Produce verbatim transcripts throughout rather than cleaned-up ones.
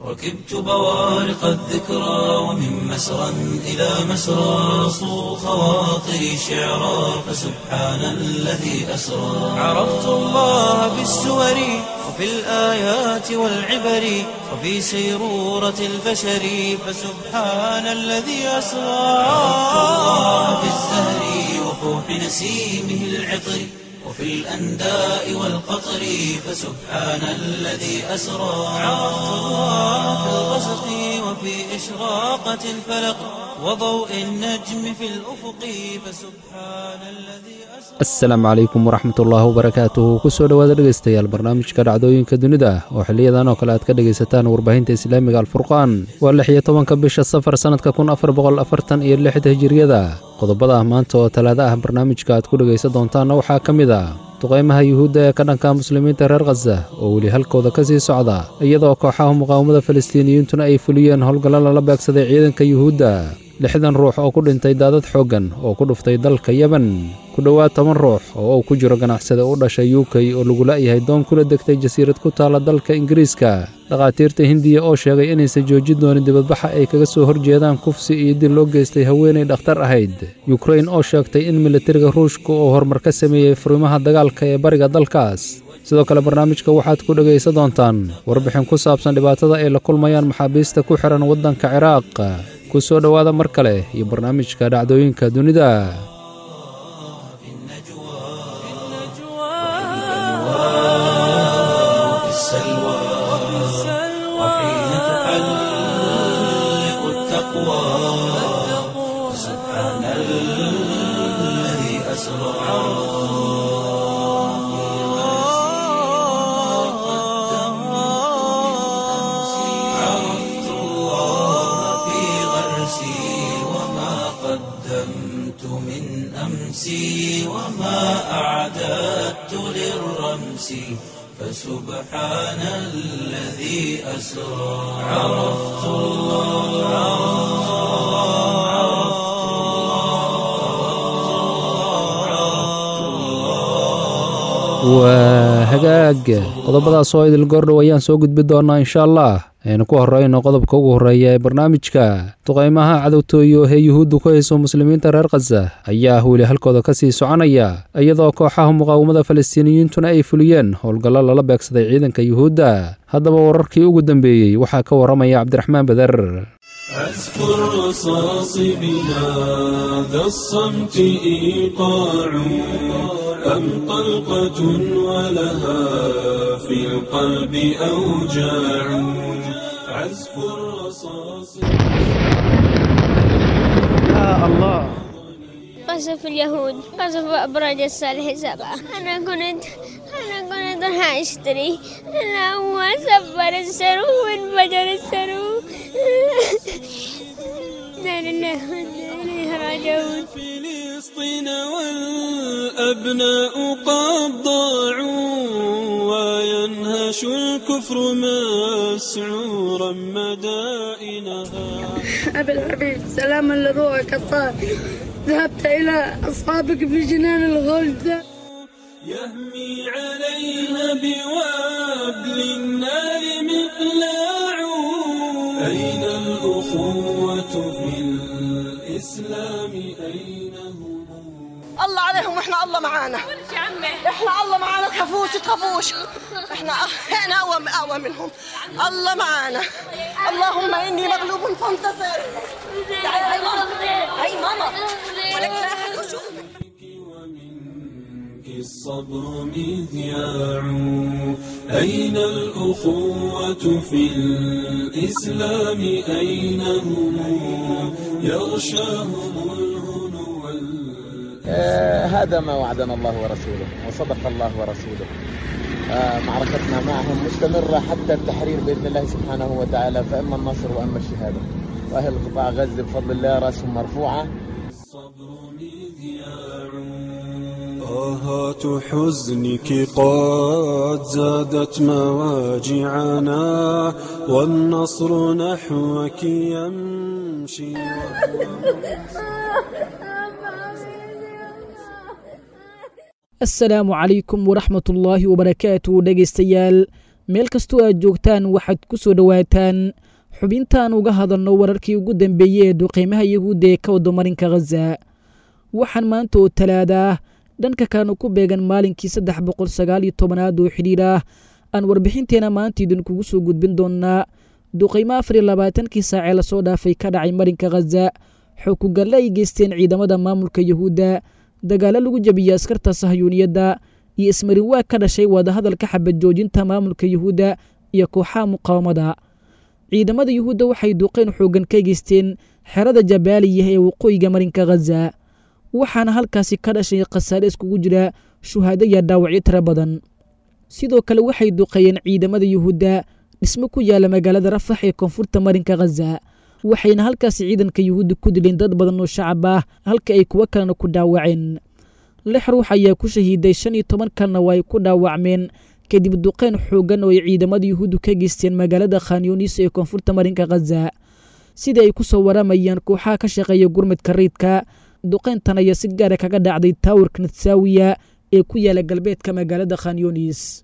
ركبت بوارق الذكرى ومن مسرى إلى مسرى صو خواطري شعرا فسبحان الذي أسرى عرفت الله بالسور وفي الآيات والعبر وفي سيرورة البشر فسبحان الذي أسرى عرفت الله بالزهر وفوح نسيمه العطر وفي الأنداء والقطر فسبحان الذي أسرى عرفت الله في الغسق وفي إشراقة الفلق وضوء النجم في الأفق فسبحان الذي أسرى. السلام عليكم ورحمة الله وبركاته. kusoo dhawaada dhegeystayaal barnaamijka dhacdooyinka dunida oo xiliyadan oo kale aad ka dhegeysataan warbaahinta islaamiga Al-Furqaan. waa lix iyo tobanka bisha Safar sanadka kun afar boqol afartan iyo lix hijriyada. qodobada maanta oo talaada ah barnaamijka aad ku dhegeysan doontaan waxaa ka mid ah duqeymaha yuhuudda ee ka dhanka muslimiinta reer Gaza oo weli halkooda ka sii socda iyadoo kooxaha muqaawamada Falastiiniyiintuna ay fuliyeen howlgallo lala beegsaday ciidanka yuhuudda. lixdan ruux oo ku dhintay daadad xooggan oo ku dhuftay dalka Yemen. ku dhowaad toban ruux oo uu ku jiro ganacsade u dhashay U K oo lagu la'yahay doon kula degtay jasiirad ku taala dalka Ingiriiska. dhaqaatiirta Hindiya oo sheegay inaysan joojin doonin dibadbaxa ay kaga soo horjeedaan kufsi iyo dil loo geystay haweeney dhakhtar ahayd. Ukraine oo sheegtay in militariga Ruushka uu horumar ka sameeyay furimaha dagaalka ee bariga dalkaas. sidoo kale barnaamijka waxaad ku dhegaysan doontaan warbixin ku saabsan dhibaatada ay la kulmayaan maxaabiista ku xiran waddanka Ciraaq. ku soo dhawaada mar kale iyo barnaamijka dhacdooyinka dunida. فسبحان الذي أسرى عرفت الله عرفت الله وهجاج qodobadaas oo idil goordhow ayaan soo gudbi doonaa insha Allah. aynu ku horeyno qodobka ugu horeeya ee barnaamijka. duqeymaha cadowtooyo ee yuhuuddu ku hayso muslimiinta reer Gaza ayaa weli halkooda ka sii soconaya iyadoo kooxaha muqaawamada Falastiiniyiintuna ay fuliyeen howlgallo lala beegsaday ciidanka yuhuudda. haddaba wararkii ugu dambeeyey waxaa ka waramaya Cabdiraxmaan Badar. أذكر رصاص بهذا الصمت إيقاع أم طلقة ولها في القلب أوجاع عزف الرصاص يا الله. قصف اليهود قصف أبراج الصالح سبعة. أنا كنت أنا كنت راح أشتري أنا هو سفر السرو وانفجر السرو. لا لله إليه راجعون. فلسطين والأبناء قد ضاعوا وينهش الكفر مسعورا مدائنها. أبي الحبيب سلاما لروحك الطاهر ذهبت إلى أصحابك في جنان الغلد. يهمي عليها بوابل النار مقلاع أين الأخوة في الإسلام أين هم؟ الله عليهم واحنا الله معانا. احنا الله معانا تخافوش تخافوش احنا احنا اقوى اقوى منهم. الله معانا. اللهم اني مغلوب فانتصر. هاي ماما هاي ماما ولك لا احد يشوفك. الصبر مذياع أين الأخوة في الإسلام أين هم يغشاهم الهنو آه هذا ما وعدنا الله ورسوله وصدق الله ورسوله. آه معركتنا معهم مستمرة حتى التحرير بإذن الله سبحانه وتعالى، فإما النصر وإما الشهادة. وأهل قطاع غزة بفضل الله رأسهم مرفوعة. الصبر مذياع آهات حزنك قد زادت مواجعنا والنصر نحوك يمشي. asalaamu calaykum waraxmatullaahi wabarakaatu dhegaystayaal meel kastoo aad joogtaan waxaad ku soo dhowaataan xubintaan uga hadalno wararkii ugu dambeeyey ee duqeymaha yahuudda ee ka wada marinka khaza waxaan maanta oo talaada ah dhanka kalena ku beegan maalinkii saddex boqol sagaal iyo tobanaad oo xidhiir ah aan warbixinteena maanta idinkugu soo gudbin doonnaa duqeymo afar iyo labaatankii saacee lasoo dhaafay ka dhacay marinka khaza xookugalle ay geysteen ciidamada maamulka yahuudda dagaallo lagu jebiyey askarta sahyuuniyadda iyo ismarinwaag ka dhashay wadahadalka xabad joojinta maamulka yahuudda iyo kooxaha muqaawamada ciidamada yuhuudda waxay duqeyn xoogan ka geysteen xerada jabaaliya ee waqooyiga marinka khaza waxaana halkaasi ka dhashay khasaare iskugu jira shuhaado iyo dhaawacyo tiro badan sidoo kale waxay duqeeyeen ciidamada yuhuudda dhismo ku yaala magaalada rafax ee koonfurta marinka khaza waxayna halkaasi ciidanka yuhuudda ku dileen dad badan oo shacab ah halka ay kuwo kalena ku dhaawaceen lix ruux ayaa ku shahiiday shan iyo toban kalena waa ay ku dhaawacmeen kadib duqeyn xoogan oo ay ciidamada yuhuuddu ka geysteen magaalada khanyunis ee koonfurta marinka khaza sida ay ku soo waramayaan kooxaha ka shaqeeya gurmadka rayidka duqeyntan ayaa si gaara kaga dhacday taawarka natsaawiya ee ku yaala galbeedka magaalada khanyunis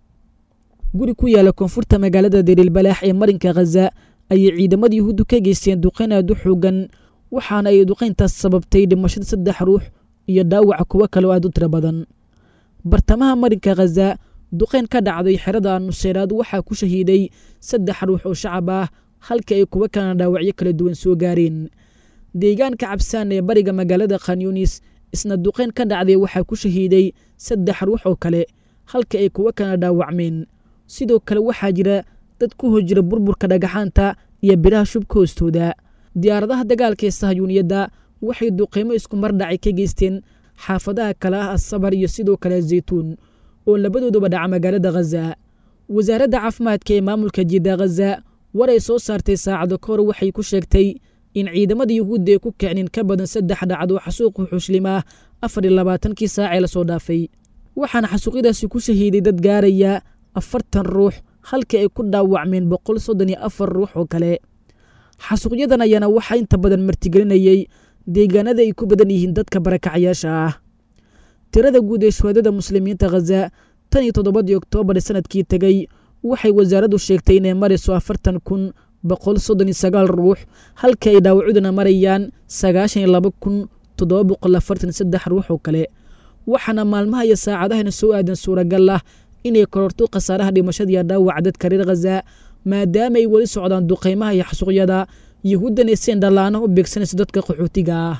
guri ku yaala koonfurta magaalada derilbalaax ee marinka khaza ayay ciidamada yuhuuddu ka geysteen duqeyn aad u xoogan waxaana ay duqeyntaas sababtay dhimashada saddex ruux iyo dhaawaca kuwo kale oo aad u tiro badan bartamaha marinka khaza duqeyn ka dhacday xerada nuseyraad waxaa ku shahiiday saddex ruux oo shacab ah halka ay kuwo kalena dhaawacyo kala duwan soo gaareen deegaanka cabsaan ee bariga magaalada khanyunis isna duqeyn ka dhacday waxaa ku shahiiday saddex ruux oo kale halka ay kuwo kalena dhaawacmeen sidoo kale waxaa jira dad ku hojira burburka dhagaxaanta iyo biraha shubka hoostooda diyaaradaha dagaalka ee sahyuuniyadda waxay duqeymo isku mar dhacay ka geysteen xaafadaha kale ah asabar iyo sidoo kale zaytuun oo labadooduba dhaca magaalada khaza wasaaradda caafimaadka ee maamulka jidda khaza war ay soo saartay saacado ka hor waxay ku sheegtay in ciidamada yuhuudda ay ku kicnin ka badan saddex dhacdo xasuuq xushlim ah afar iyo labaatankii saacee lasoo dhaafay waxaana xasuuqyadaasi ku shahiiday dad gaaraya afartan ruux halka ay ku dhaawacmeen boqol soddon iyo afar ruux oo kale xasuuqyadan ayaana waxaa inta badan martigelinayey deegaanada ay ku badan yihiin dadka barakacyaasha ah tirada guud ee shuhadada muslimiinta khaza tan iyo toddobadii oktoobar sanadkii tegey waxay wasaaraddu sheegtay inay marayso afartan kun boqol soddon iyo sagaal ruux halka ay dhaawacuduna marayaan sagaashan iyo laba kun toddoba boqol afartan iyo saddex ruux oo kale waxaana maalmaha iyo saacadahana soo aadan suuragal ah inay kororto khasaaraha dhimashada iyo dhaawaca dadka reer khaza maadaama ay weli socdaan duqeymaha iyo xasuuqyada yuhuuddan ay seen dhallaana u beegsanayso dadka qaxootiga ah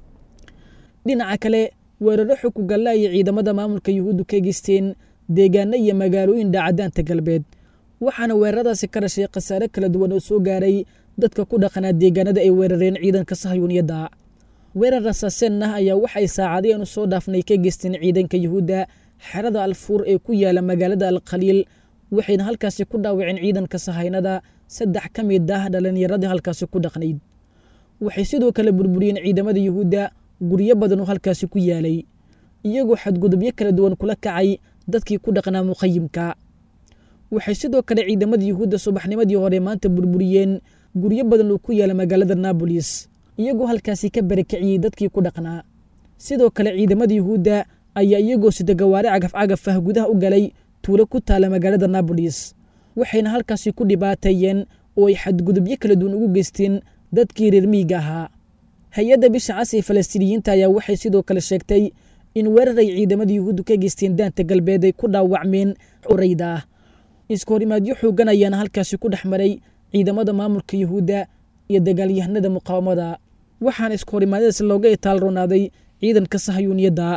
dhinaca kale weeraro xukugalla ayay ciidamada maamulka yuhuuddu ka geysteen deegaano iyo magaalooyin dhacadaanta galbeed waxaana weeraradaasi ka dhashay khasaare kala duwan oo soo gaaray dadka ku dhaqanaa deegaanada ay weerareen ciidanka sahyuuniyadda weerar rasaaseen ah ayaa waxay saacadeen u soo dhaafnay ka geysteen ciidanka yuhuudda xerada alfuur ee ku yaala magaalada alkhaliil waxayna halkaasi ku dhaawaceen ciidanka sahaynada saddex ka mid ah dhalinyaradii halkaasi ku dhaqnayd waxay sidoo kale burburiyeen ciidamada yuhuudda guryo badan oo halkaasi ku yaalay iyagoo xadgudubyo kala duwan kula kacay dadkii ku dhaqnaa muqayimka waxay sidoo kale ciidamada yuhuudda subaxnimadii hore maanta burburiyeen guryo badan oo ku yaala magaalada naabolis iyagoo halkaasi ka barakiciyey dadkii ku dhaqnaa sidoo kale ciidamada yuhuudda ayaa iyagoo sida gawaari cagaf-cagaf ah gudaha u galay tuulo ku taala magaalada naabolis waxayna halkaasi ku dhibaateeyeen oo ay xadgudubyo kala duwan ugu geysteen dadkii reer miyiga ahaa hay-adda bisha cas ee falastiiniyiinta ayaa waxay sidoo kale sheegtay in weerar ay ciidamada yuhuuddu ka geysteen daanta galbeed ay ku dhaawacmeen urayda ah isku horimaadyo xoogan ayaana halkaasi ku dhex maray ciidamada maamulka yuhuudda iyo dagaalyahanada muqaawamada waxaana isku horimaadadaasi looga itaalroonaaday ciidanka sahyuuniyadda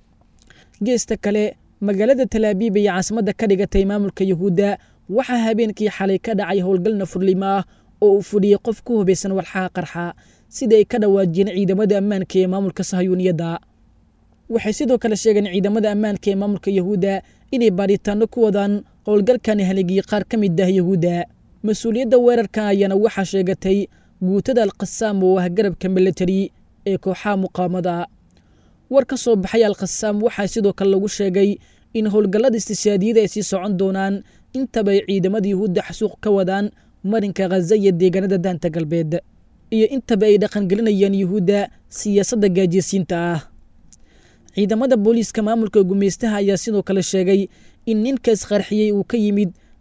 geesta kale magaalada talaabiib iyo caasimadda ka dhigatay maamulka yuhuudda waxaa habeenkii xalay ka dhacay howlgal nafurlimo ah oo uu fudhiyey qof ku hubaysan walxaha qarxa sida ay ka dhawaajiyeen ciidamada ammaanka ee maamulka sahyuuniyadda waxay sidoo kale sheegeen ciidamada ammaanka ee maamulka yuhuudda inay baaritaano ku wadaan howlgalkani haligiyey qaar ka mid ah yuhuudda mas-uuliyadda weerarkan ayaana waxaa sheegatay guutada alkhasaam oo ah garabka militari ee kooxaha muqaawamada war ka soo baxay alkhasaam waxaa sidoo kale lagu sheegay in howlgallada istishaadiyada ay sii socon doonaan intaba ay ciidamada yuhuudda xasuuq ka wadaan marinka khaza iyo deegaanada daanta galbeed iyo intaba ay dhaqangelinayaan yuhuudda siyaasadda gaajiysiinta ah ciidamada booliiska maamulka gumeystaha ayaa sidoo kale sheegay in ninka isqarxiyey uu ka yimid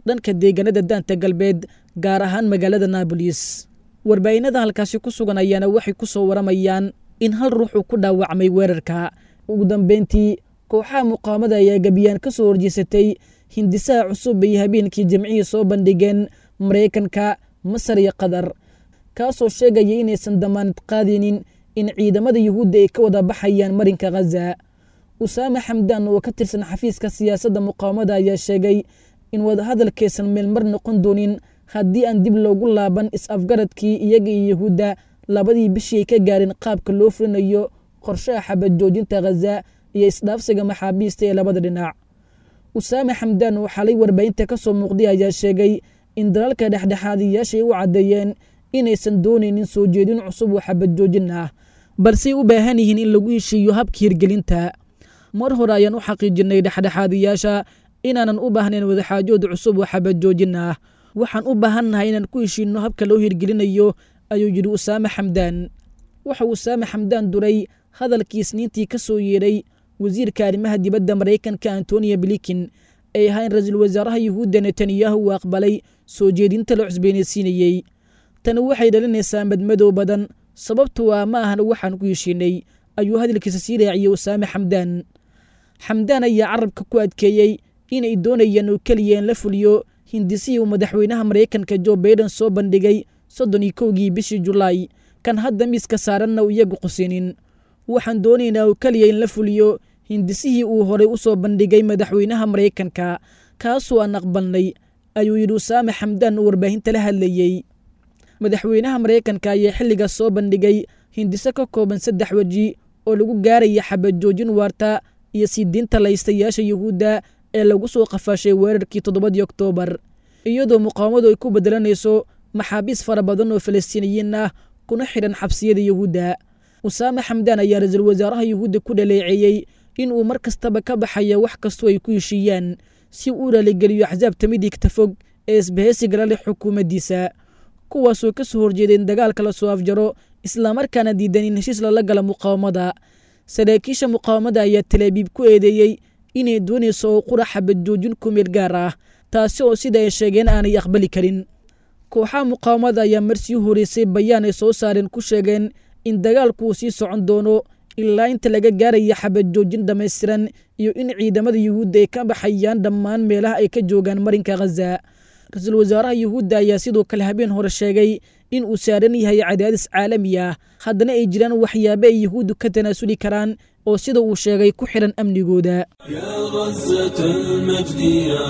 dhanka deegaanada daanta galbeed gaar ahaan magaalada naabolis warbaahinada halkaasi ku sugan ayaana waxay ku soo waramayaan in hal ruux uu ku dhaawacmay weerarka ugu dambeyntii kooxaha muqaamada ayaa gebiyaan ka soo horjeesatay hindisaha cusub ay habeenkii jimcihii soo bandhigeen maraykanka masar iyo qatar kaasoo sheegaya inaysan damaanad qaadinin in ciidamada yuhuudda ay ka wada baxayaan marinka khaza usaame xamdaan oo ka tirsan xafiiska siyaasadda muqaamada ayaa sheegay in wadahadalkaysan meelmar noqon doonin haddii aan dib loogu laaban is-afgaradkii iyaga iyo yuhuudda labadii bishii ay ka gaareen qaabka loo fulinayo qorshaha xabad joojinta khaza iyo isdhaafsiga maxaabiista ee labada dhinac usaame xamdaan oo xalay warbaahinta ka soo muuqday ayaa sheegay in dalalka dhexdhexaadiyaashay u caddeeyeen inaysan doonaynin soo jeedin cusub oo xabad joojin ah balsey u baahan yihiin in lagu heshiiyo habka hirgelinta mar hore ayaan u xaqiijinay dhexdhexaadiyaasha inaanan u baahnayn wadaxaajood cusub oo xabad joojin ah waxaan u baahannahay inaan ku heshiinno habka loo hirgelinayo ayuu yidhi usaame xamdaan waxa usaame xamdaan duray hadalkii isniintii ka soo yeedhay wasiirka arrimaha dibadda maraykanka antoniya blinken ay ahayn ra-iisul wasaaraha yuhuudda netanyahu uu aqbalay soo jeedinta la cusbeenaysiinayey tani waxay dhalinaysaa madmadow badan sababtu waa ma ahan waxaan ku heshiinay ayuu hadalkiisa sii raaciyey usaame xamdaan xamdaan ayaa carabka ku adkeeyey inay doonayaan oo keliya in la fuliyo hindisihii uu madaxweynaha maraykanka jo baiden soo bandhigay soddon iyo kowgii bishii julaay kan hadda miiska saaranna u iyagu qusinin waxaan doonaynaa oo keliya in la fuliyo hindisihii uu horay u soo bandhigay madaxweynaha maraykanka kaasoo aan aqbalnay ayuu yidhi usaame xamdaan uu warbaahinta la hadlayey madaxweynaha maraykanka ayaa xilligaas soo bandhigay hindiso ka kooban saddex weji oo lagu gaaraya xabad joojin waarta iyo sii diinta laystayaasha yuhuudda ee lagu soo qafaashay weerarkii toddobadii oktoobar iyadoo muqaawamadu ay ku bedelanayso maxaabiis fara badan oo falastiiniyiin ah kuna xidhan xabsiyada yuhuudda usaame xamdaan ayaa ra-iisul wasaaraha yuhuudda ku dhaleeceeyey in uu mar kastaba ka baxaya wax kastoo ay ku heshiiyaan si uu raaligeliyo axsaabta midigta fog ee isbahaysigala leh xukuumaddiisa kuwaasoo ka soo horjeedeen dagaalka la soo afjaro islamarkaana diidan in heshiis lala gala muqaawamada saraakiisha muqaawamada ayaa talaabiib ku eedeeyey inay doonayso oo qura xabad joojin ku meel gaar ah taasi oo sida ay sheegeen aanay aqbali karin kooxaha muqaawamada ayaa marsii horeysay bayaan ay soo saareen ku sheegeen in dagaalku uu sii socon doono ilaa inta laga gaaraya xabad joojin dhammaystiran iyo in ciidamada yuhuudda ay ka baxayaan dhammaan meelaha ay ka joogaan marinka khaza ra-iisul wasaaraha yuhuudda ayaa sidoo kale habeen hore sheegay in uu saaran yahay cadaadis caalami ah haddana ay jiraan waxyaabo ay yuhuuddu ka tanaasuli karaan oo sida uu sheegay ku xidhan amnigooda يا غزة المجد يا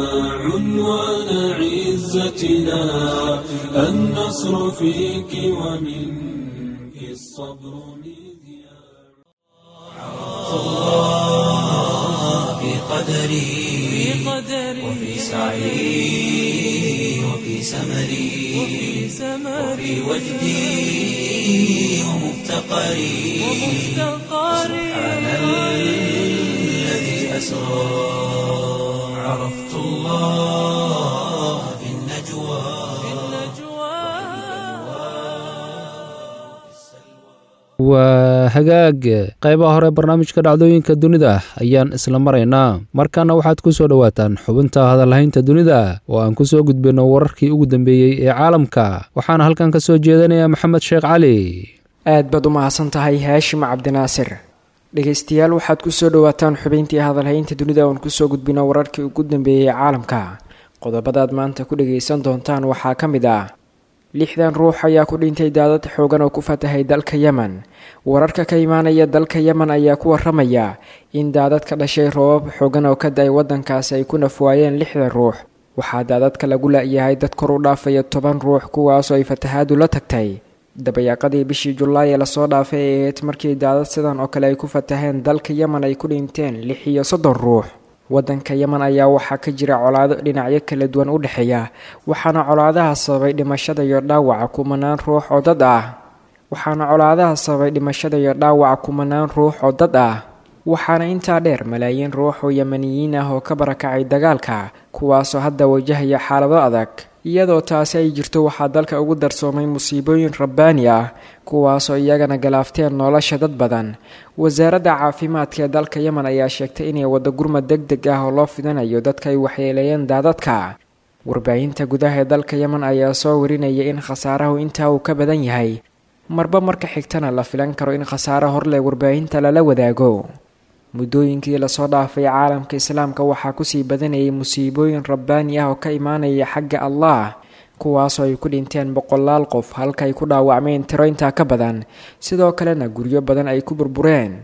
عنوان عزتنا النصر فيك ومنك الصبر مذياع الله في قدري وفي سعي وفي سمري وفي وجدي ومفتقري سبحان الذي أسرى عرفت الله في النجوى waa hagaag qaybaha hore barnaamijka dhacdooyinka dunida ayaan isla maraynaa markaana waxaad ku soo dhowaataan xubinta hadalhaynta dunida oo aan ku soo gudbino wararkii ugu dambeeyey ee caalamka waxaana halkan ka soo jeedanayaa maxamed sheekh cali aad baad u mahadsan tahay haashim cabdinaasir dhegaystayaal waxaad ku soo dhowaataan xubintii hadalhaynta dunida oon kusoo gudbino wararkii ugu dambeeyey ee caalamka qodobadaad maanta ku dhagaysan doontaan waxaa ka mid ah lixdan ruux ayaa ku dhintay daadad xoogan oo ku fatahay dalka yemen wararka ka imaanaya dalka yemen ayaa ku waramaya in daadad ka dhashay roobab xoogan oo ka da-ay waddankaasi ay ku nafwaayeen lixdan ruux waxaa daadadka lagu la-yahay dad kor u dhaafaya toban ruux kuwaasoo ay fatahaadu la tagtay dabayaaqadii bishii julaay ee lasoo dhaafay ee ahayd markii daadad sidan oo kale ay ku fataheen dalka yemen ay ku dhinteen lix iyo soddon ruux waddanka yemen ayaa waxaa ka jira colaado dhinacyo kala duwan u dhexeeya waxaana colaadaha sababay dhimashada iyo dhaawaca kumanaan ruux oo dad ah waxaana colaadaha sababay dhimashada iyo dhaawaca kumanaan ruux oo dad ah waxaana intaa dheer malaayiin ruux oo yemeniyiin ah oo ka barakacay dagaalka kuwaasoo hadda wajahaya xaalado adag iyadoo taasi ay jirto waxaa dalka ugu darsoomay musiibooyin rabbaani ah kuwaasoo iyagana galaafteen nolosha dad badan wasaaradda caafimaadka ee dalka yemen ayaa sheegtay inay waddo gurmad deg deg ah oo loo fidanayo dadka ay waxyeeleeyeen daadadka warbaahinta gudaha ee dalka yemen ayaa soo warinaya in khasaarahu intaa uu ka badan yahay marba marka xigtana la filan karo in khasaaro horle warbaahinta lala wadaago. muddooyinkii lasoo dhaafay caalamka islaamka waxaa kusii badanayay musiibooyin rabbaani ah oo ka imaanaya xagga allah, kuwaasoo ay ku dhinteen boqolaal qof halka ay ku dhaawacmeen tiro intaa ka badan, sidoo kalena guryo badan ay ku burbureen.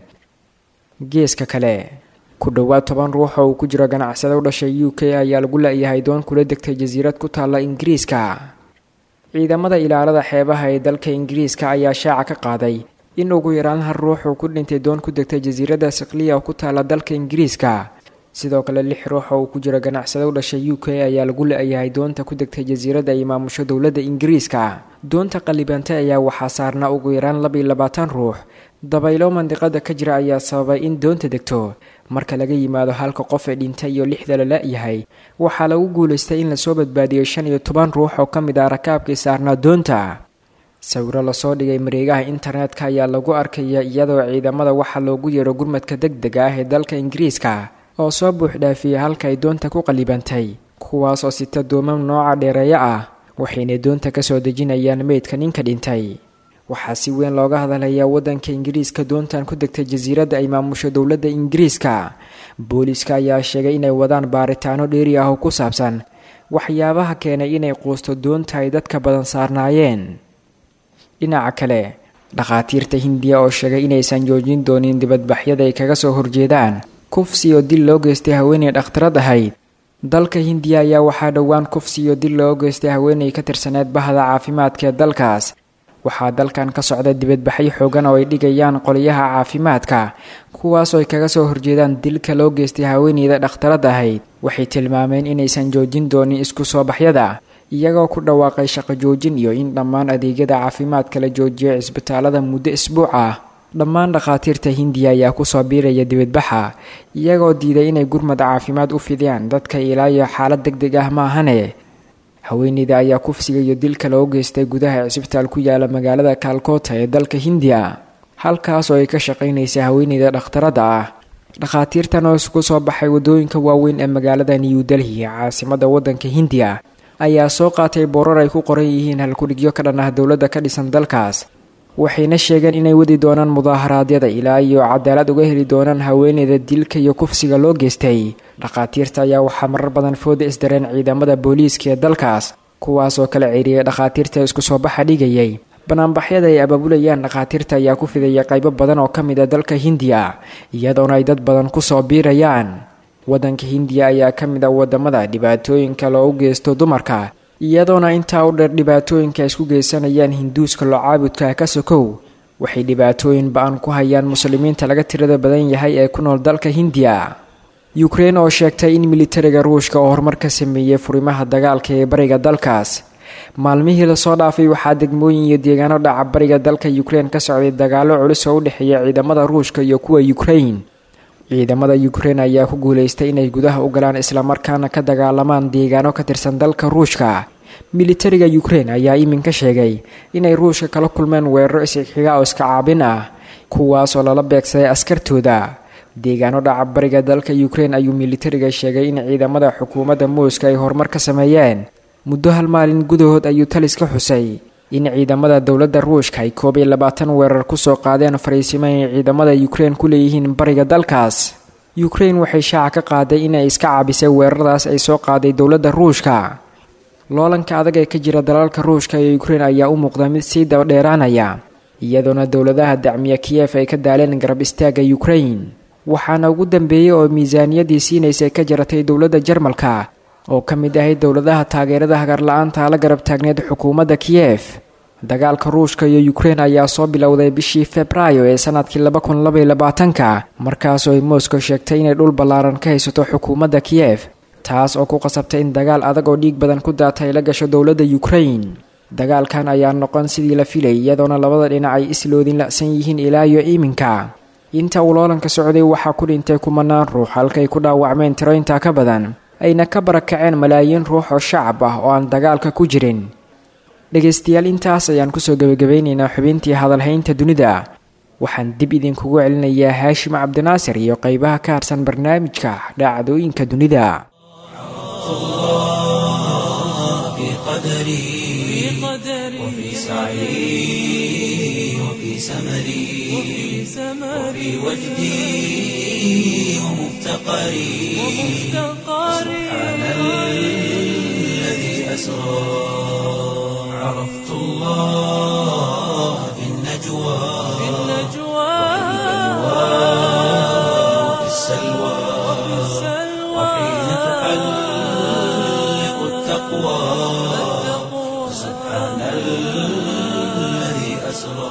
geeska kale, ku dhowaad toban ruux oo uu ku jiro ganacsade u dhashay u k ayaa lagu la-yahay doon kula degtay jasiirad ku taalla ingiriiska. ciidamada ilaalada xeebaha ee dalka ingiriiska ayaa shaaca ka qaaday in ugu yaraan hal ruux uu ku dhintay doon ku degtay jasiiradda siqliya oo ku taalla dalka ingiriiska. sidoo kale lix ruux oo uu ku jiro ganacsade u dhashay u k ayaa lagu la-yahay doonta ku degtay jasiiradda ay maamusho dowladda ingiriiska. doonta qalibantay ayaa waxaa saarnaa ugu yaraan laba iyo labaatan ruux. dabaylo mandiqada ka jira ayaa sababay in doonta degto. marka laga yimaado halka qof ee dhintay iyo lixda la la-yahay, waxaa lagu guulaystay in lasoo badbaadiyey shan iyo toban ruux oo ka mid ah rakaabkii saarnaa doonta. sawiro lasoo dhigay mareegaha internetka ayaa lagu arkaya iyadoo ciidamada waxaa loogu yeero gurmadka degdega ah ee dalka ingiriiska oo soo buuxdhaafiyey halka ay doonta ku qalibantay, kuwaas oo sita doomam nooca dheereeyo ah, waxayna doonta kasoo dejinayaan meydka ninka dhintay. waxaa si weyn looga hadalayaa waddanka ingiriiska doontan ku degtay jasiiradda ay maamusho dowladda ingiriiska. booliiska ayaa sheegay inay wadaan baaritaano dheeri ah oo ku saabsan waxyaabaha keenay inay quusto doonta ay dadka badan saarnaayeen. dhinaca kale, dhakhaatiirta hindiya oo sheegay inaysan joojin doonin dibadbaxyada ay kaga soo horjeedaan kufsi oo dil loo geystay haweeney dhakhtarad ahayd. dalka hindiya ayaa waxaa dhowaan kufsi iyo dil loo geystay haweeney ka tirsaneed bahda caafimaadka ee dalkaas. waxaa dalkan ka socda dibadbaxyo xoogan oo ay dhigayaan qoliyaha caafimaadka, kuwaas oo ay kaga soo horjeedaan dilka loo geystay haweeneyda dhakhtarad ahayd. waxay tilmaameen inaysan joojin doonin isku soo baxyada, iyagoo ku dhawaaqay shaqo joojin iyo in dhammaan adeegyada caafimaadka la joojiyo cisbitaalada muddo isbuuc ah. dhammaan dhakhaatiirta hindiya ayaa kusoo biiraya dibadbaxa, iyagoo diiday inay gurmad caafimaad u fidiyaan dadka ilaa iyo xaalad deg deg ah maahane. haweeneyda ayaa kufsiga iyo dilka loo geystay gudaha cisbitaal ku yaala magaalada kalkota ee dalka hindiya, halkaas oo ay ka shaqaynaysa haweeneyda dhakhtarada ah. dhakhaatiirtan oo isku soo baxay wadooyinka waaweyn ee magaalada new delhi ee caasimada waddanka hindiya ayaa soo qaatay boorar ay ku qoran yihiin halkudhigyo ka dhan ah dowladda ka dhisan dalkaas, waxayna sheegeen inay wadi doonaan mudaaharaadyada ilaa iyo cadaalad uga heli doonaan haweeneyda dilka iyo kufsiga loo geystay. dhakhaatiirta ayaa waxaa marar badan fooda isdareen ciidamada booliiska ee dalkaas, kuwaas oo kala ceeriyay dhakhaatiirta isku soo baxa dhigayay. banaanbaxyada ay abaabulayaan dhakhaatiirta ayaa ku fidaya qaybo badan oo ka mid a dalka hindiya, iyadoona ay dad badan kusoo biirayaan. waddanka hindiya ayaa ka mid ah wadamada dhibaatooyinka loogu geysto dumarka, iyadoona intaa u dheer dhibaatooyinka isku geysanayaan hinduuska loocaabudka ka sokow. waxay dhibaatooyin ba-an ku hayaan muslimiinta laga tirada badan yahay ee ku nool dalka hindiya. ukraine oo sheegtay in militariga ruushka oo horumar ka sameeyey furimaha dagaalka ee bariga dalkaas. maalmihii lasoo dhaafay waxaa degmooyin iyo deegaano dhaca bariga dalka ukraine ka socday dagaalo culus oo u dhexeeya ciidamada ruushka iyo kuwa ukraine. ciidamada ukraine ayaa ku guulaystay inay gudaha u galaan islamarkaana ka dagaalamaan deegaano ka tirsan dalka ruushka. militariga ukraine ayaa iminka sheegay inay ruushka kala kulmeen weeraro isxiga oo iska caabin ah, kuwaas oo lala beegsaday askartooda. deegaano dhaca bariga dalka ukraine ayuu militariga sheegay in ciidamada xukuumadda Moscow ay horumar ka sameeyeen. muddo hal maalin gudahood ayuu taliska xusay in ciidamada dowladda ruushka ay koob iyo labaatan weerar kusoo qaadeen fariisimo ay ciidamada Ukraine ku leeyihiin bariga dalkaas. Ukraine waxay shaaca ka qaaday inay iska caabisay weeraradaas ay soo qaaday dowladda ruushka. loolanka adag ee ka jira dalalka ruushka iyo Ukraine ayaa u muuqda mid sii daba dheeraanaya, iyadoona dowladaha dacmiya Kiev ay ka daaleen garab istaaga Ukraine. waxaana ugu dambeeyay oo miisaaniyadii siinaysa ka jaratay dowladda Jarmalka oo ka mid ahayd dowladaha taageerada hagar la'aanta la garab taagneed xukuumadda Kiev. dagaalka ruushka iyo Ukraine ayaa soo bilowday bishii Febraayo ee sanadkii laba kun laba iyo labaatanka, markaasoo ay Moscow sheegtay inay dhul ballaaran ka haysato xukuumadda Kiev, taas oo ku qasabtay in dagaal adag oo dhiig badan ku daatay la gasho dowladda Ukraine. dagaalkan ayaa noqon sidii la filay, iyadoona labada dhinac ay isloodin la'san yihiin ilaa iyo iminka. inta uu loolanka socday waxaa ku dhintay kumanaan ruux halkay ku dhaawacmeen tiro intaa ka badan, ayna ka barakaceen malaayiin ruux oo shacab ah oo aan dagaalka ku jirin. dhegaystayaal, intaas ayaan kusoo gebagabeynaynaa xubintii hadalhaynta dunida. waxaan dib idinkugu celinayaa haashim cabdinaasir iyo qaybaha ka harsan barnaamijka dhacdooyinka dunida. قدري وفي سعي وفي سمري وفي وجدي ومفتقري سبحان الذي أسرى عرفت الله في النجوى وفي السلوى وحين تحلق التقوى سبحان الذي أسرى.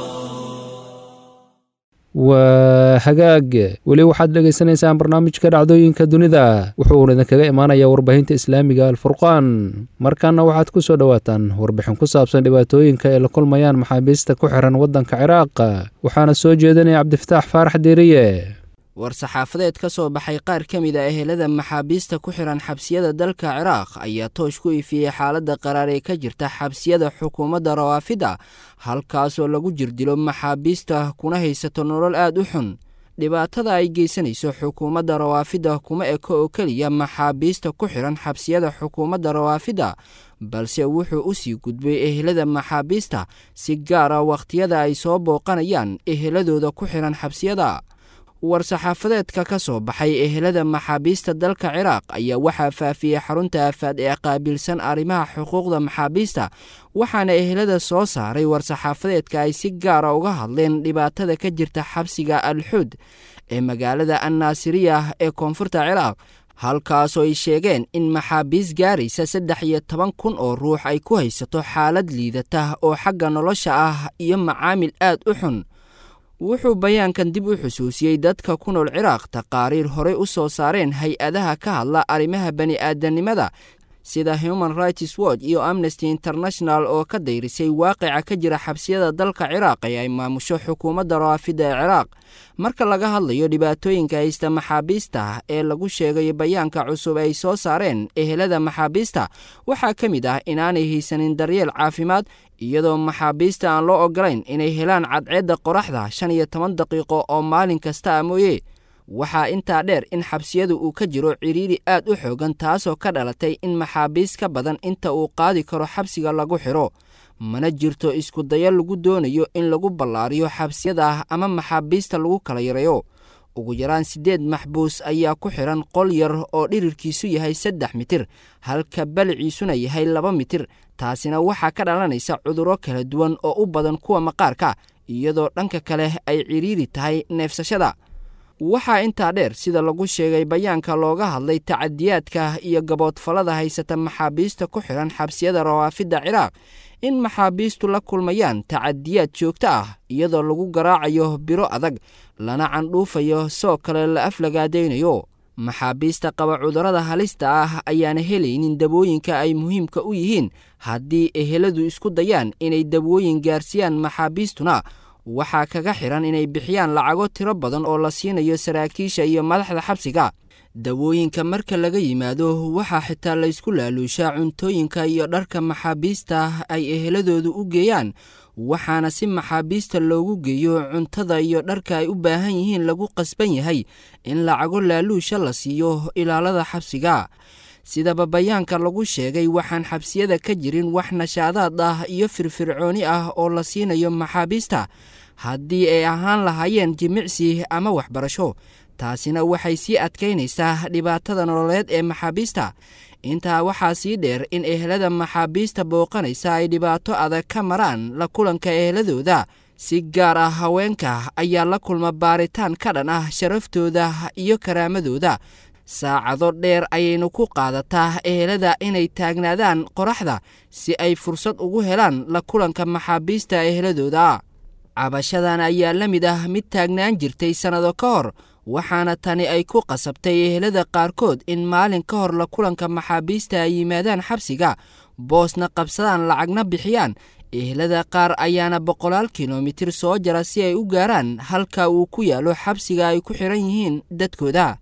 waa hagaag weli waxaad dhegaysanaysaan barnaamijka dhacdooyinka dunida wuxuuna idinkaga imaanayaa warbaahinta islaamiga alfurqaan markaana waxaad ku soo dhowaataan warbixin ku saabsan dhibaatooyinka ay la kulmayaan maxaabiista ku xiran waddanka ciraaq waxaana soo jeedinaya cabdifataax faarax deeriye. war-saxaafadeed ka soo baxay qaar ka mid a ehelada maxaabiista ku xihan xabsiyada dalka ciraaq ayaa toosh ku ifiyey xaaladda qaraar ee ka jirta xabsiyada xukuumadda rawaafida halkaasoo lagu jirdilo maxaabiista kuna haysato nolol aad u xun. dhibaatada ay geysanayso xukuumadda rawaafida kuma eko oo keliya maxaabiista ku xihan xabsiyada xukuumadda rawaafida balse wuxuu u sii gudbay ehelada maxaabiista si gaara wakhtiyada ay soo booqanayaan eheladooda ku xihan xabsiyada. war-saxaafadeedka ka soo baxay ehelada maxaabiista dalka ciraaq ayaa waxaa faafiyey xarunta aafaad ee qaabilsan arrimaha xuquuqda maxaabiista waxaana ehelada soo saaray war-saxaafadeedka ay si gaara uga hadleen dhibaatada ka jirta xabsiga alxuud ee magaalada annaasiriya ee koonfurta ciraaq halkaasoo ay sheegeen in maxaabiis gaaraysa saddex iyo toban kun oo ruux ay ku haysato xaalad liidata oo xagga nolosha ah iyo macaamil aad u xun. wuxuu bayaankan dib u xusuusiyey dadka ku nool ciraaq taqaariir horey u soo saareen hay-adaha ka hadla arrimaha bani'aadanimada sida human rights watch iyo amnesty international oo ka dayrisay waaqica ka jira xabsiyada dalka ciraaq ee ay maamusho xukuumadda rawaafida ee ciraaq. marka laga hadlayo dhibaatooyinka haysta maxaabiista ee lagu sheegayo bayaanka cusub ay soo saareen ehelada maxaabiista waxaa ka mid ah inaanay haysanin daryeel caafimaad iyadoo maxaabiista aan loo ogolayn inay helaan cadceedda qoraxda shan iyo toban daqiiqo oo maalin kasta a mooye. waxaa intaa dheer in xabsiyadu uu ka jiro ciriiri aad u xoogan taasoo ka dhalatay in maxaabiis ka badan inta uu qaadi karo xabsiga lagu xidho mana jirto isku dayo lagu doonayo in lagu ballaariyo xabsiyada ama maxaabiista lagu kala yareeyo. ugu yaraan siddeed maxbuus ayaa ku xihan qol yar oo dhirirkiisu yahay saddex mitir halka baliciisuna yahay laba mitir taasina waxaa ka dhalanaysa cudurro kala duwan oo u badan kuwa maqaarka iyadoo dhanka kale ay ciriiri tahay neefsashada. waxaa intaa dheer sida lagu sheegay bayaanka looga hadlay tacadiyaadka iyo gaboodfallada haysata maxaabiista ku xihan xabsiyada rawaafidda ciraaq in maxaabiistu la kulmayaan tacadiyaad joogto ah iyadoo lagu garaacayo biro adag lana candhuufayo soo kale la aflagaadaynayo. maxaabiista qaba cudurrada halista ah ayaana helaynin dabooyinka ay muhiimka u yihiin haddii eheladu isku dayaan inay dabooyin gaarsiiyaan maxaabiistuna waxaa kaga xihan inay bixiyaan lacago tiro badan oo la siinayo saraakiisha iyo madaxda xabsiga. dawooyinka marka laga yimaado waxaa xitaa laysku laaluushaa cuntooyinka iyo dharka maxaabiista ay eheladoodu u geeyaan waxaana si maxaabiista loogu geeyo cuntada iyo dharka ay u baahan yihiin lagu qasban yahay in lacago laaluusha la siiyo ilaalada xabsiga. sidaba bayaanka lagu sheegay waxaan xabsiyada ka jirin wax nashaadaad ah iyo firfircooni ah oo la siinayo maxaabiista haddii ay ahaan lahaayeen jimicsi ama waxbarasho taasina waxay sii adkaynaysaa dhibaatada nololeed ee maxaabiista. intaa waxaa sii dheer in ehelada maxaabiista booqanaysa ay dhibaato adag ka maraan la kulanka eheladooda si gaar ah haweenka ayaa la kulma baaritaan ka dhan ah sharaftooda iyo karaamadooda. saacado dheer ayaynu ku qaadataa ehelada inay taagnaadaan qoraxda si ay fursad ugu helaan la kulanka maxaabiista eheladooda. cabashadan ayaa la mid ah mid taagnaan jirtay sannado ka hor waxaana tani ay ku qasabtay ehelada qaarkood in maalin ka hor la kulanka maxaabiista ay yimaadaan xabsiga boosna qabsadaan lacagna bixiyaan. ehelada qaar ayaana boqolaal kilomitir soo jara si ay u gaaraan halka uu ku yaalo xabsiga ay ku xihan yihiin dadkooda.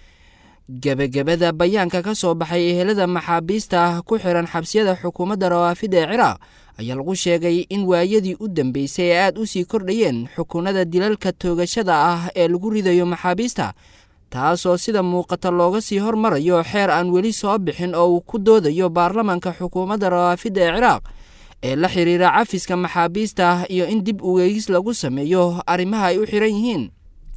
gebagabada bayaanka ka soo baxay ehelada maxaabiista ku xihan xabsiyada xukuumadda rawaafida ee ciraaq ayaa lagu sheegay in waayadii u dambeysay ee aad u sii kordhayeen xukunada dilalka toogashada ah ee lagu ridayo maxaabiista taasoo sida muuqata looga sii hormarayo xeer aan weli soo bixin oo uu ku doodayo baarlamanka xukuumadda rawaafidda ee ciraaq ee la xiriira cafiska maxaabiista iyo in dib ugeegis lagu sameeyo arrimaha ay u xiran yihiin.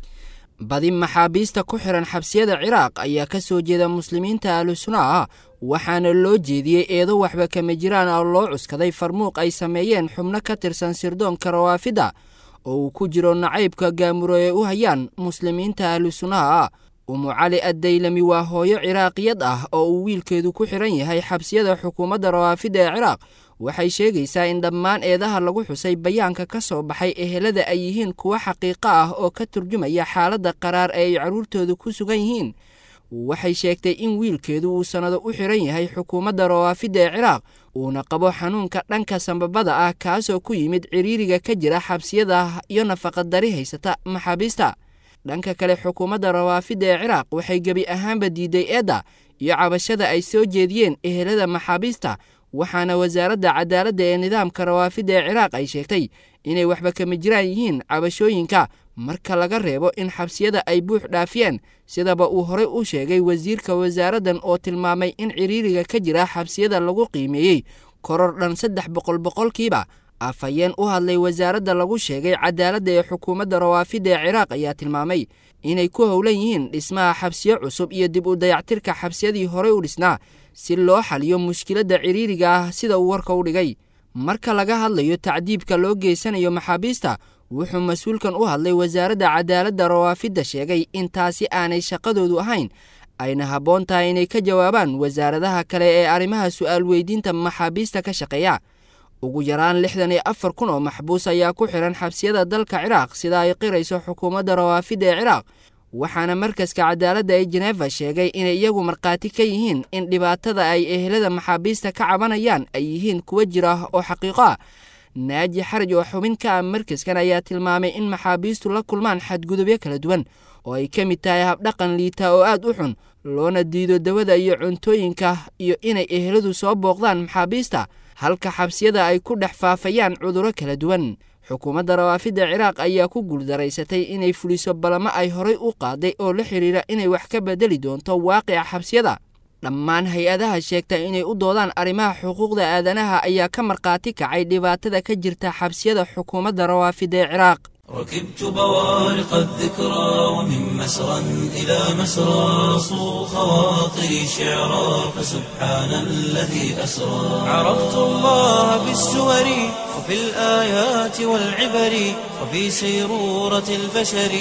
badi maxaabiista ku xiran xabsiyada ciraaq ayaa ka soo jeeda muslimiinta ahlusunna ah, waxaana loo jeediyey eedo waxba kama jiraan oo loo cuskaday farmuuq ay sameeyeen xubno ka tirsan sirdoonka rawaafidda oo uu ku jiro nacaybka gaamuro ee u hayaan muslimiinta ahlusunnaha ah. umu cali addaylami waa hooyo ciraaqiyad ah oo uu wiilkeedu ku xiran yahay xabsiyada xukuumadda rawaafidda ee ciraaq. waxay sheegaysaa in dhammaan eedaha lagu xusay bayaanka ka soo baxay ehelada ay yihiin kuwo xaqiiqo ah oo ka turjumaya xaaladda qaraar ee ay carruurtoodu ku sugan yihiin. waxay sheegtay in wiilkeedu uu sannado u xiran yahay xukuumadda rawaafidda ee ciraaq, uuna qabo xanuunka dhanka sambabada ah kaasoo ku yimid ciriiriga ka jira xabsiyada iyo nafaqadari haysata maxaabiista. dhanka kale xukuumadda rawaafidda ee ciraaq waxay gebi ahaanba diiday eedda iyo cabashada ay soo jeediyeen ehelada maxaabiista, waxaana wasaaradda cadaaladda ee nidaamka rawaafidda ee ciraaq ay sheegtay inay waxba kama jiraan yihiin cabashooyinka marka laga reebo in xabsiyada ay buux dhaafiyeen, sidaba uu horey u sheegay wasiirka wasaaraddan oo tilmaamay in ciriiriga ka jira xabsiyada lagu qiimeeyey koror dhan saddex boqol boqolkiiba. afhayeen u hadlay wasaaradda lagu sheegay cadaaladda ee xukuumadda rawaafidda ee ciraaq ayaa tilmaamay inay ku howlan yihiin dhismaha xabsiyo cusub iyo dib u dayactirka xabsiyadii horey u dhisnaa si loo xaliyo mushkiladda ciriiriga ah sida uu warka u dhigay. marka laga hadlayo tacdiibka loo geysanayo maxaabiista, wuxuu mas-uulkan u hadlay wasaaradda cadaaladda rawaafidda sheegay in taasi aanay shaqadoodu ahayn, ayna habboon tahay inay ka jawaabaan wasaaradaha kale ee arrimaha su'aal weydiinta maxaabiista ka shaqeeya. ugu yaraan lixdan iyo afar kun oo maxbuus ayaa ku xiran xabsiyada dalka ciraaq sida ay qirayso xukuumadda rawaafidda ee ciraaq, waxaana markaska cadaaladda ee Geneva sheegay inay iyagu markhaati ka yihiin in dhibaatada ay ehelada maxaabiista ka cabanayaan ay yihiin kuwa jira oo xaqiiqo ah. naaji xaraj oo xubin ka ah markaskan ayaa tilmaamay in maxaabiistu la kulmaan xadgudubyo kala duwan oo ay ka mid tahay habdhaqan liita oo aad u xun, loona diido dawada iyo cuntooyinka, iyo inay eheladu soo booqdaan maxaabiista halka xabsiyada ay ku dhex faafayaan cudurro kala duwan. xukuumadda rawaafidda ciraaq ayaa ku guuldaraysatay inay fuliso balamo ay horay u qaaday oo la xiriira inay wax ka bedeli doonto waaqica xabsiyada. dhammaan hay-adaha sheegta inay u doodaan arrimaha xuquuqda aadanaha ayaa ka markhaati kacay dhibaatada ka jirta xabsiyada xukuumadda rawaafidda ee ciraaq. ركبت بوارق الذكرى ومن مسرى إلى مسرى صو خواطري شعرا فسبحان الذي أسرى. عرفت الله بالسور وفي الآيات والعبر وفي سيرورة البشر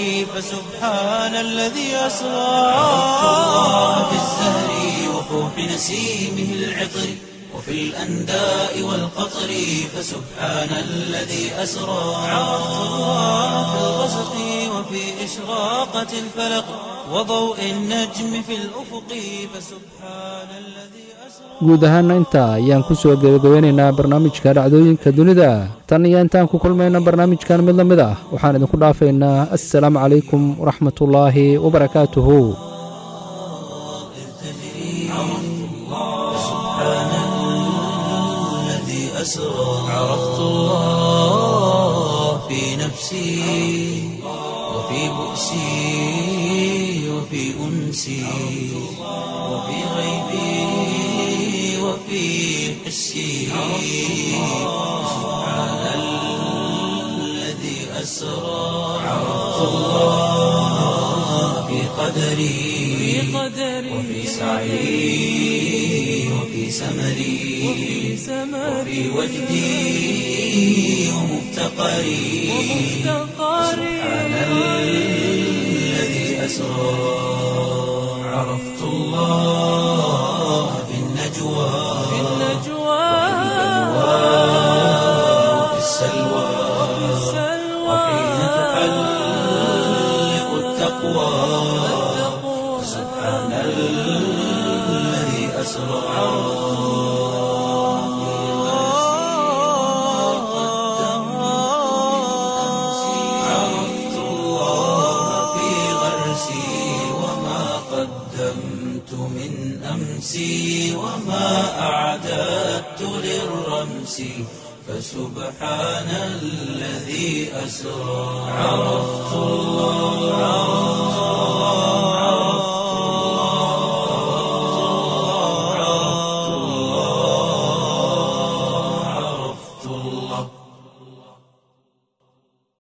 فسبحان الذي أسرى. عرفت الله بالزهر وفوح نسيمه العطر وفي الأنداء والقطر فسبحان الذي أسرى. عرفت الله في الغسق وفي إشراقة الفلق وضوء النجم في الأفق فسبحان الذي أسرى. guud ahaana intaa ayaan ku soo gebagabeynaynaa barnaamijka dhacdooyinka dunida. tan iyo intaan ku kulmayna barnaamijkan mid la mid ah waxaan idinku dhaafaynaa assalaamu calaykum waraxmatullaahi wabarakaatuhu. عرفت الله في نفسي وفي بؤسي وفي أنسي وفي غيبي وفي حسي. سبحان الذي أسرى. عرفت الله في قدري وفي سعي وفي سمري وفي وجدي ومفتقري. سبحان الذي أسرى. عرفت الله في النجوى وفي السلوى وحين تحلق التقوى. سبحان الذي أسرى. أمسي وما أعددت للرمس فسبحان الذي أسرى. عرفت الله.